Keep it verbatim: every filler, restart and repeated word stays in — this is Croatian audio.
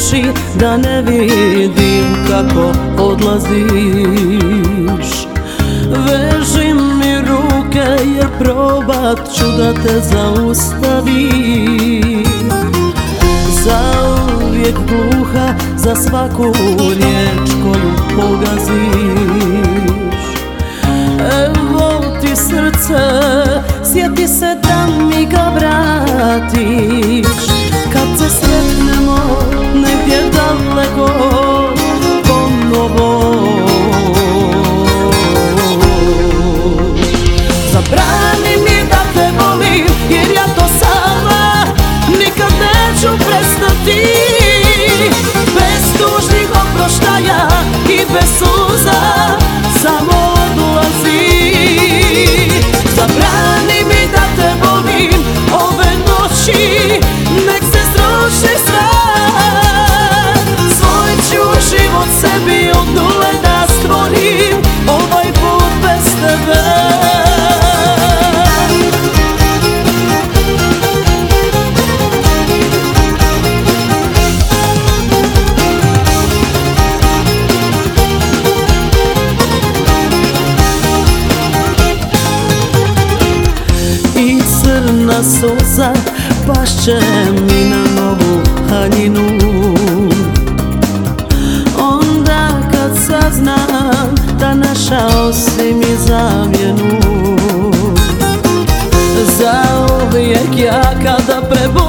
oči da ne vidim kako odlaziš. Veži mi ruke jer probat ću da te zaustavim. Zauvijek gluha za svaku riječ koju pogaziš. Evo ti srce, sjeti se da mi ga vratiš. Kad se sretnemo negdje daleko ponovo. Zabrani mi da te volim jer ja to sama nikad neću prestati. Bez tužnih oproštaja i bez suza samo odlazi. Zabrani mi da te volim ove noći, nek se sruši sve. Svoj ću život sebi od nule da stvorim, ovaj put bez tebe. Crna suza pašće mi na novu haljinu. Onda kad saznam da našao si mi zamjenu. Zauvijek ja kada prebudim